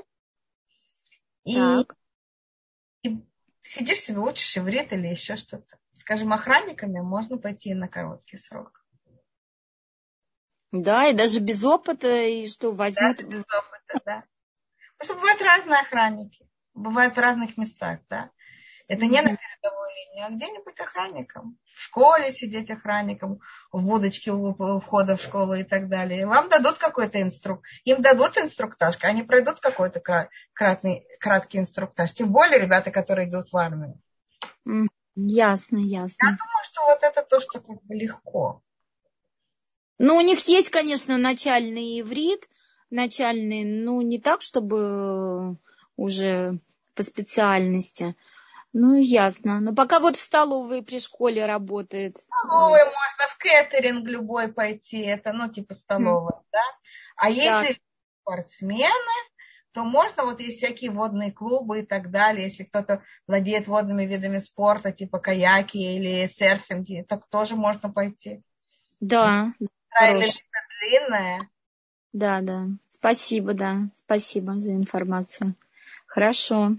Speaker 1: И сидишь себе, учишь иврит или еще что-то. Скажем, охранниками можно пойти на короткий срок.
Speaker 4: Да, и даже без опыта, и что возьмут...
Speaker 1: Даже без опыта, да. Потому что бывают разные охранники, бывают в разных местах, да. Это не на передовой линии, а где-нибудь охранником. В школе сидеть охранником, в будочке у входа в школу и так далее. Вам дадут какой-то им дадут инструктаж, они пройдут какой-то краткий инструктаж. Тем более ребята, которые идут в армию.
Speaker 4: Ясно.
Speaker 1: Я думаю, что вот это то, что как бы легко.
Speaker 4: Ну, у них есть, конечно, начальный иврит, ну, не так, чтобы уже по специальности. Ну, ясно. Но пока вот в столовой при школе работает.
Speaker 1: В столовой можно, в кейтеринг любой пойти, это, типа столовая, да. А если спортсмены, то можно, вот есть всякие водные клубы и так далее, если кто-то владеет водными видами спорта, типа каяки или серфинги, так тоже можно пойти.
Speaker 4: Да.
Speaker 1: Длинная.
Speaker 4: Да. Спасибо за информацию. Хорошо.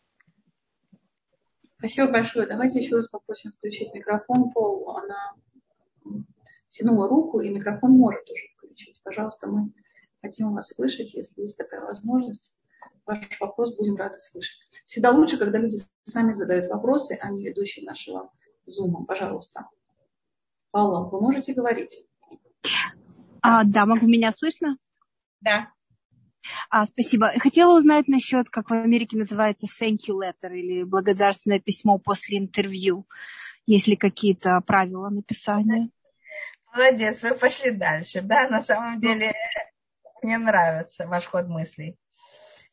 Speaker 2: Спасибо большое. Давайте еще раз попросим включить микрофон Полу. Она тянула руку, и микрофон может уже включить. Пожалуйста, мы хотим вас слышать, если есть такая возможность. Ваш вопрос будем рады слышать. Всегда лучше, когда люди сами задают вопросы, а не ведущие нашего зума. Пожалуйста. Павла, вы можете говорить?
Speaker 5: Да, могу, меня слышно?
Speaker 1: Да.
Speaker 5: Спасибо. Хотела узнать насчет, как в Америке называется thank you letter или благодарственное письмо после интервью. Есть ли какие-то правила написания?
Speaker 1: Молодец, вы пошли дальше. Да, на самом деле мне нравится ваш ход мыслей.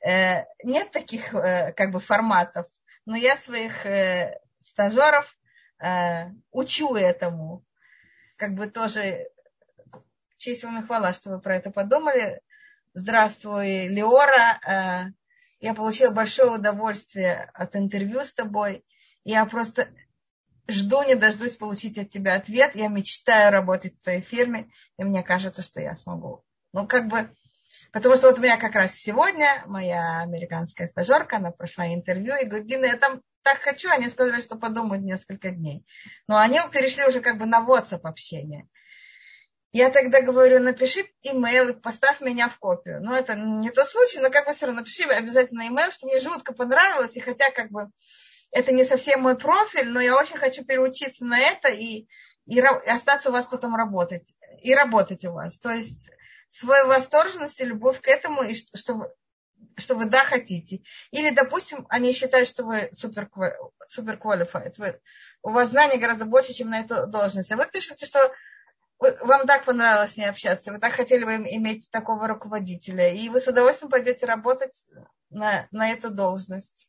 Speaker 1: Нет таких как бы форматов, но я своих стажеров учу этому. Как бы тоже честь вам и хвала, что вы про это подумали. Здравствуй, Леора. Я получила большое удовольствие от интервью с тобой. Я просто жду, не дождусь получить от тебя ответ. Я мечтаю работать в твоей фирме, и мне кажется, что я смогу. Ну, как бы, потому что вот у меня как раз сегодня моя американская стажерка, она прошла интервью, и говорит: Дина, я там так хочу, они сказали, что подумают несколько дней. Но они перешли уже как бы на WhatsApp общение. Я тогда говорю: напиши имейл и поставь меня в копию. Ну, это не тот случай, но как бы все равно напиши обязательно имейл, что мне жутко понравилось, и хотя как бы это не совсем мой профиль, но я очень хочу переучиться на это и остаться у вас потом работать. И работать у вас. То есть свою восторженность и любовь к этому, и что вы да хотите. Или, допустим, они считают, что вы супер qualified. У вас знаний гораздо больше, чем на эту должность. А вы пишете, что вам так понравилось с ней общаться, вы так хотели бы иметь такого руководителя, и вы с удовольствием пойдете работать на эту должность.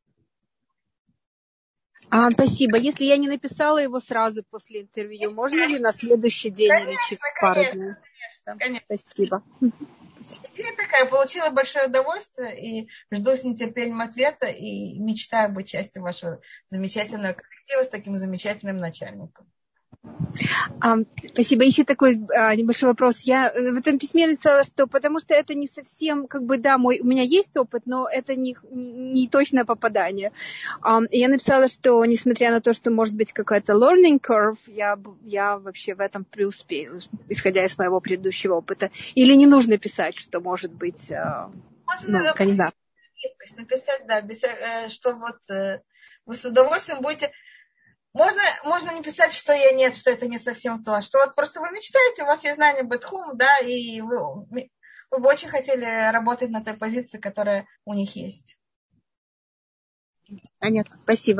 Speaker 5: Спасибо. Если я не написала его сразу после интервью, можно ли на следующий день или через пару дней?
Speaker 1: Конечно.
Speaker 5: Спасибо.
Speaker 1: Я такая получила большое удовольствие и жду с нетерпением ответа и мечтаю быть частью вашего замечательного коллектива с таким замечательным начальником.
Speaker 5: Спасибо. Еще такой небольшой вопрос. Я в этом письме написала, что потому что это не совсем, как бы, да, у меня есть опыт, но это не точное попадание. Я написала, что несмотря на то, что может быть какая-то learning curve, я вообще в этом преуспею, исходя из моего предыдущего опыта. Или не нужно писать, что может быть кандидат.
Speaker 1: Написать, да, что вот вы с удовольствием будете. Можно не писать, что что это не совсем то, что вот просто вы мечтаете, у вас есть знания бетхум, да, и вы бы очень хотели работать на той позиции, которая у них есть.
Speaker 5: Понятно, спасибо.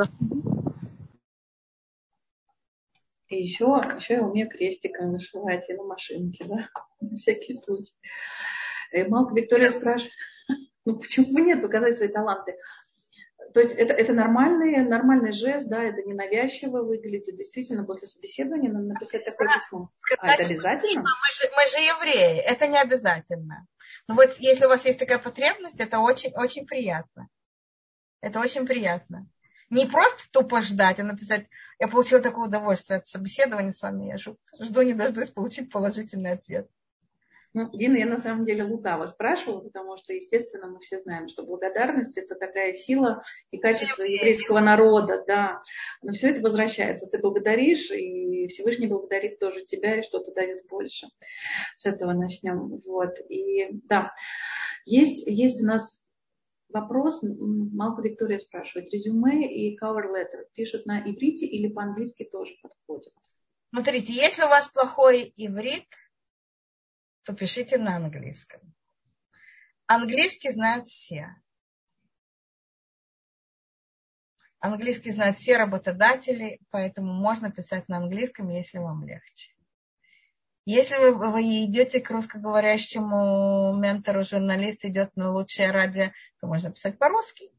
Speaker 2: И еще я умею крестиком вышивать и на машинке, да, на всякий случай. Малка Виктория спрашивает, почему бы нет показать свои таланты? То есть это нормальный жест, да, это ненавязчиво выглядит. Действительно, после собеседования надо написать такое письмо. Это обязательно?
Speaker 1: Мы же евреи, это не обязательно. Но вот если у вас есть такая потребность, это очень, очень приятно. Это очень приятно. Не просто тупо ждать, а написать: я получила такое удовольствие от собеседования с вами, я жду не дождусь получить положительный ответ.
Speaker 2: Дина, я на самом деле лукаво спрашивала, потому что, естественно, мы все знаем, что благодарность – это такая сила и качество еврейского народа, да. Но все это возвращается. Ты благодаришь, и Всевышний благодарит тоже тебя, и что-то дает больше. С этого начнем. Вот. И да, есть у нас вопрос. Малка Виктория спрашивает: резюме и cover letter пишут на иврите или по-английски тоже подходят?
Speaker 1: Смотрите, если у вас плохой иврит, то пишите на английском. Английский знают все. Английский знают все работодатели, поэтому можно писать на английском, если вам легче. Если вы идете к русскоговорящему ментору, журналист идет на лучшее радио, то можно писать по-русски.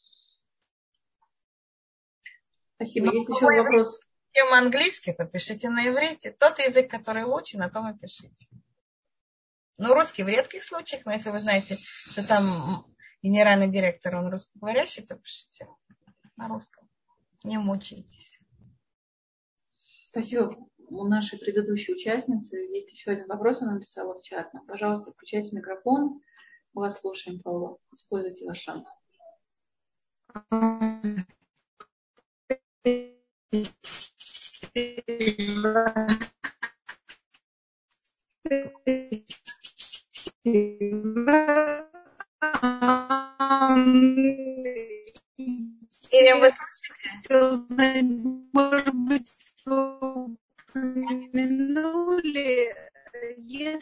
Speaker 2: Спасибо. Есть еще вопрос.
Speaker 1: Если английский, то пишите на иврите. Тот язык, который лучше, на том и пишите. Ну, русский в редких случаях, но если вы знаете, что там генеральный директор, он русскоговорящий, то пишите на русском. Не мучайтесь.
Speaker 2: Спасибо. У нашей предыдущей участницы есть еще один вопрос, она написала в чат. Пожалуйста, включайте микрофон. Мы вас слушаем, Павла. Используйте ваш шанс.
Speaker 1: Ирина, вы
Speaker 5: слышите? Может быть, упомянули, если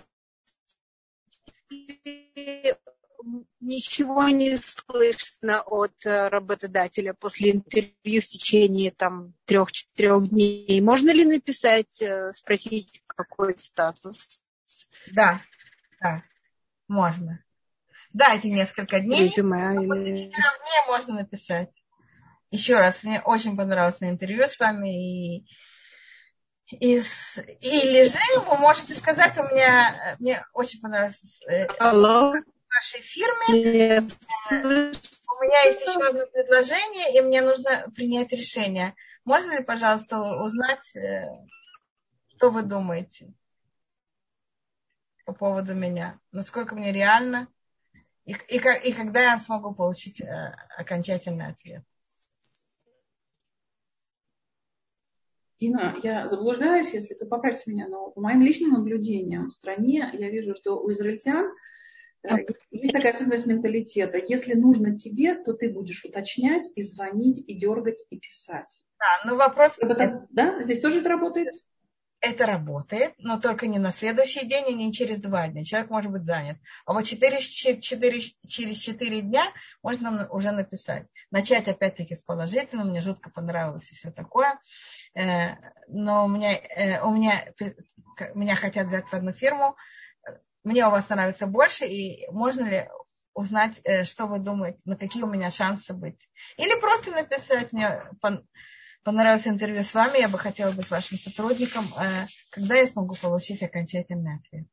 Speaker 5: ничего не слышно от работодателя после интервью в течение 3-4 дней, можно ли написать, спросить, какой статус?
Speaker 1: Да, можно. Дайте несколько дней.
Speaker 5: Резюме
Speaker 1: После 4 дней можно написать. Еще раз, мне очень понравилось на интервью с вами. И Лиже, вы можете сказать, мне очень понравилось
Speaker 5: Алло.
Speaker 1: в вашей фирме.
Speaker 5: Нет.
Speaker 1: У меня есть еще одно предложение, и мне нужно принять решение. Можно ли, пожалуйста, узнать, что вы думаете по поводу меня? Насколько мне реально? И когда я смогу получить окончательный ответ?
Speaker 2: Дина, я заблуждаюсь, если ты поправьте меня, но по моим личным наблюдениям в стране я вижу, что у израильтян есть такая особенность менталитета. Если нужно тебе, то ты будешь уточнять и звонить, и дергать, и писать.
Speaker 1: Да, но вопрос...
Speaker 2: Да? Здесь тоже это работает?
Speaker 1: Это работает, но только не на следующий день и не через 2 дня. Человек может быть занят. А вот через 4 дня можно уже написать. Начать опять-таки с положительного. Мне жутко понравилось и все такое. Но меня хотят взять в одну фирму. Мне у вас нравится больше. И можно ли узнать, что вы думаете, на какие у меня шансы быть? Или просто написать мне... Понравилось интервью с вами, я бы хотела быть вашим сотрудником. Когда я смогу получить окончательный ответ?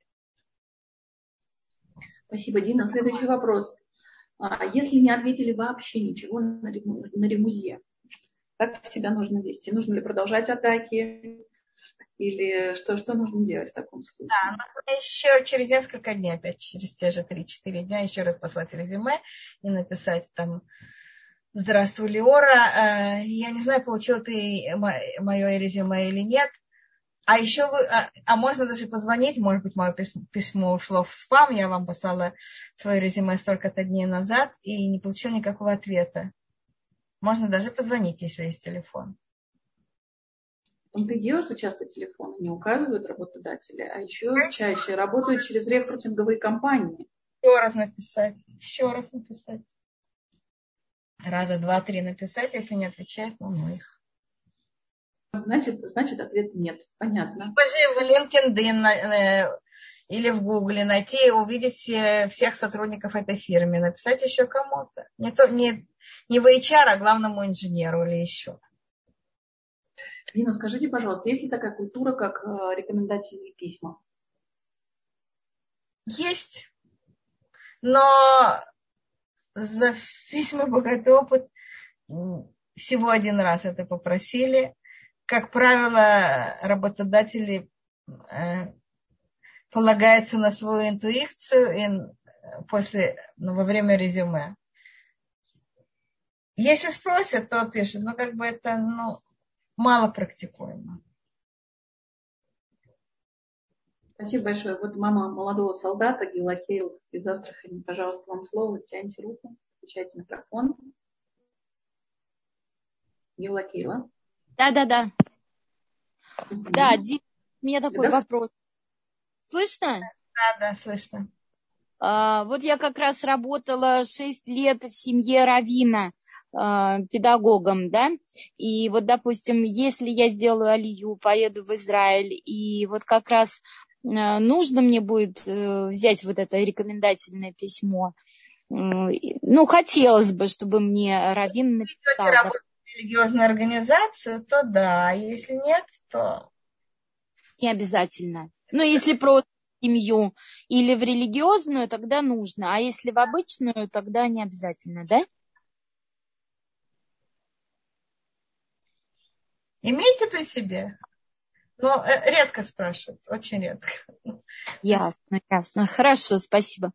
Speaker 2: Спасибо, Дина. Следующий вопрос. Если не ответили вообще ничего на ремузье, как себя нужно вести? Нужно ли продолжать атаки? Или что нужно делать в таком случае?
Speaker 1: Да, нужно еще через несколько дней, опять через те же 3-4 дня, еще раз послать резюме и написать там: здравствуй, Леора. Я не знаю, получила ты мое резюме или нет. А еще, можно даже позвонить, может быть, мое письмо ушло в спам, я вам послала свое резюме столько-то дней назад и не получила никакого ответа. Можно даже позвонить, если есть телефон.
Speaker 2: В том-то и дело, что часто телефоны не указывают работодатели, а еще чаще работают через рекрутинговые компании.
Speaker 1: Еще раз написать. Раза 2-3 написать, если не отвечают, ну их.
Speaker 2: Значит, ответ нет. Понятно.
Speaker 1: В LinkedIn или в Google найти и увидеть всех сотрудников этой фирмы, написать еще кому-то. Не в HR, а главному инженеру или еще.
Speaker 2: Дина, скажите, пожалуйста, есть ли такая культура, как рекомендательные письма?
Speaker 1: Есть. Но за весь мой богатый опыт всего 1 раз это попросили. Как правило, работодатели полагаются на свою интуицию во время резюме. Если спросят, то пишут. Но это мало практикуемо.
Speaker 2: Спасибо большое. Вот мама молодого солдата Гила Кейл из Астрахани. Пожалуйста, вам слово. Тяньте руку, включайте микрофон. Гила Кейла.
Speaker 4: Да. Да, Дина, у меня такой вопрос. Слышно?
Speaker 1: Да, слышно.
Speaker 4: Вот я как раз работала 6 лет в семье раввина, педагогом, да, и вот, допустим, если я сделаю алию, поеду в Израиль, и вот как раз нужно мне будет взять вот это рекомендательное письмо, хотелось бы, чтобы мне раввин написал.
Speaker 1: Если идете работать в религиозную организацию, то да, а если нет, то...
Speaker 4: Не обязательно. Если просто в семью или в религиозную, тогда нужно, а если в обычную, тогда не обязательно, да?
Speaker 1: Имейте при себе. Но редко спрашивают, очень редко.
Speaker 4: Ясно. Хорошо, спасибо.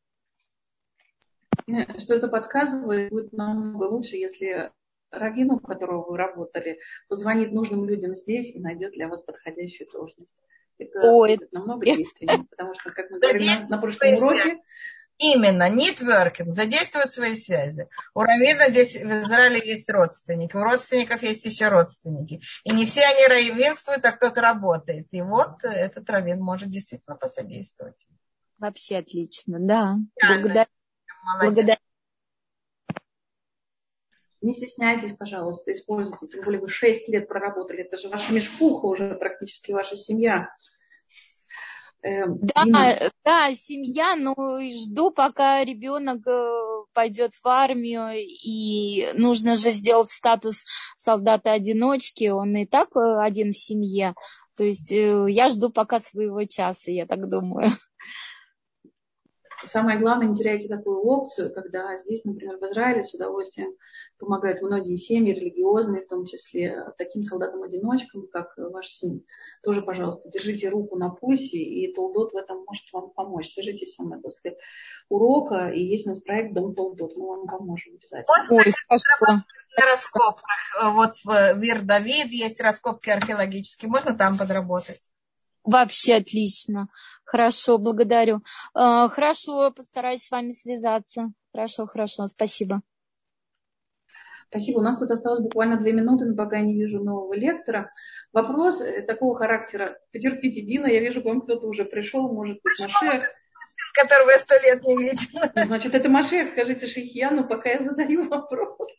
Speaker 2: Что-то подсказывает, будет намного лучше, если раввин, у которого вы работали, позвонит нужным людям здесь и найдет для вас подходящую должность. Это будет намного действеннее, потому что, как мы говорили на прошлом уроке...
Speaker 1: Именно, нетворкинг, задействуют свои связи. У раввина здесь в Израиле есть родственники, у родственников есть еще родственники. И не все они раввинствуют, а кто-то работает. И вот этот раввин может действительно посодействовать.
Speaker 4: Вообще отлично, да.
Speaker 1: Благодарю.
Speaker 2: Не стесняйтесь, пожалуйста, используйте. Тем более вы 6 лет проработали. Это же ваша мешпуха уже практически ваша семья.
Speaker 4: Да, семья, но жду, пока ребенок пойдет в армию, и нужно же сделать статус солдата-одиночки, он и так один в семье, то есть я жду пока своего часа, я так думаю.
Speaker 2: Самое главное, не теряйте такую опцию, когда здесь, например, в Израиле с удовольствием помогают многие семьи, религиозные, в том числе таким солдатам-одиночкам, как ваш сын. Тоже, пожалуйста, держите руку на пульсе, и Толдот в этом может вам помочь. Свяжитесь со мной после урока, и есть у нас проект Дом Толдот, мы вам поможем обязательно.
Speaker 1: Ой, спасибо. На раскопках. Вот в Вир-Давид есть раскопки археологические. Можно там подработать?
Speaker 4: Вообще отлично. Хорошо, благодарю. Хорошо, постараюсь с вами связаться. Хорошо, спасибо.
Speaker 2: Спасибо. У нас тут осталось буквально 2 минуты, но пока я не вижу нового лектора. Вопрос такого характера. Потерпите, Дина, я вижу, к вам кто-то уже пришел, может быть, Машех.
Speaker 1: Которого я 100 лет не видела.
Speaker 2: Ну, значит, это Машех. Скажите Шейхияну, пока я задаю вопрос.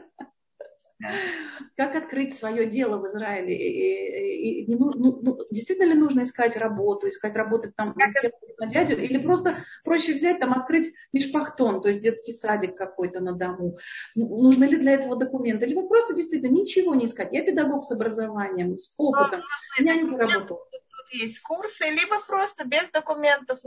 Speaker 2: Как открыть свое дело в Израиле? Действительно ли нужно искать работу там на дядю, или просто проще взять, там, открыть мишпахтон, то есть детский садик какой-то на дому? Нужны ли для этого документы? Либо просто действительно ничего не искать. Я педагог с образованием, с опытом. Я не работаю.
Speaker 1: Тут есть курсы, либо просто без документов,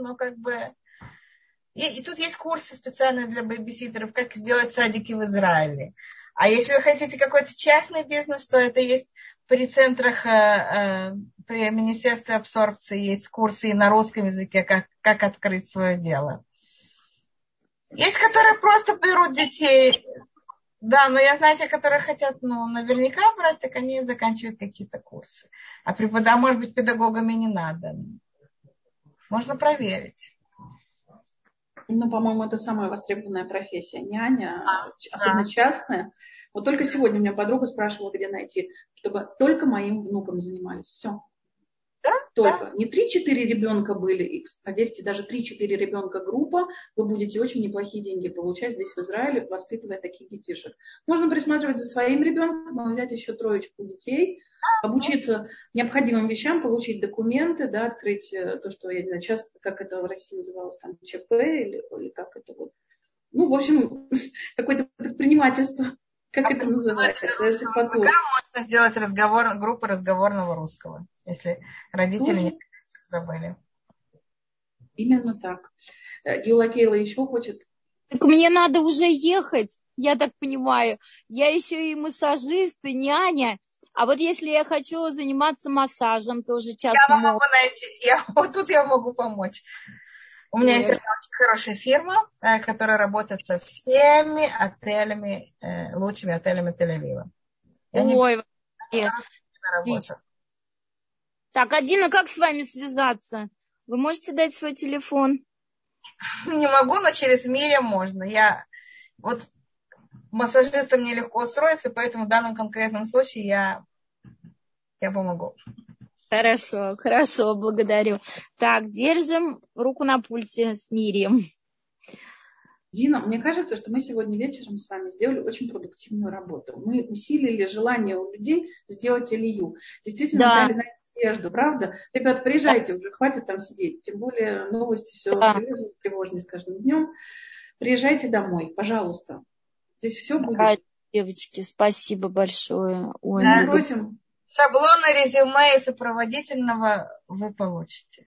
Speaker 1: И тут есть курсы специальные для бэйбиситеров, как сделать садики в Израиле. А если вы хотите какой-то частный бизнес, то это есть при центрах, при Министерстве абсорбции есть курсы и на русском языке, как открыть свое дело. Есть, которые просто берут детей, да, но я знаю, те, которые хотят, наверняка брать, так они заканчивают какие-то курсы. А может быть, педагогами не надо. Можно проверить.
Speaker 2: По-моему, это самая востребованная профессия. Няня, особенно частная. Вот только сегодня у меня подруга спрашивала, где найти, чтобы только моим внукам занимались. Все.
Speaker 1: Да?
Speaker 2: Только.
Speaker 1: Да.
Speaker 2: Не 3-4 ребенка были, и, поверьте, даже 3-4 ребенка группа, вы будете очень неплохие деньги получать здесь в Израиле, воспитывая таких детишек. Можно присматривать за своим ребенком, но взять еще 3 детей, обучиться необходимым вещам, получить документы, да, открыть то, что, я не знаю, часто, как это в России называлось, там, ЧП или как это вот. В общем, какое-то предпринимательство. Как это называется?
Speaker 1: Можно сделать группу разговорного русского, если родители не забыли.
Speaker 2: Именно так. Геула Кейла еще хочет.
Speaker 4: Так мне надо уже ехать, я так понимаю. Я еще и массажист, и няня. А вот если я хочу заниматься массажем, тоже часто
Speaker 1: я могу найти. Тут я могу помочь. У меня есть одна очень хорошая фирма, которая со всеми отелями, лучшими отелями Тель-Авива.
Speaker 4: Так, Адина, как с вами связаться? Вы можете дать свой телефон?
Speaker 1: Не могу, но через Мирьям можно. Массажистом мне легко устроиться, поэтому в данном конкретном случае я помогу.
Speaker 4: Хорошо, благодарю. Так, держим руку на пульсе с Мирьям.
Speaker 2: Дина, мне кажется, что мы сегодня вечером с вами сделали очень продуктивную работу. Мы усилили желание у людей сделать алию. Действительно, дали надежду, правда? Ребята, приезжайте уже, хватит там сидеть. Тем более новости все тревожнее с каждым днем. Приезжайте домой, пожалуйста. Здесь все будет.
Speaker 4: Девочки, спасибо большое.
Speaker 2: Мы просим.
Speaker 1: Шаблоны резюме и сопроводительного вы получите.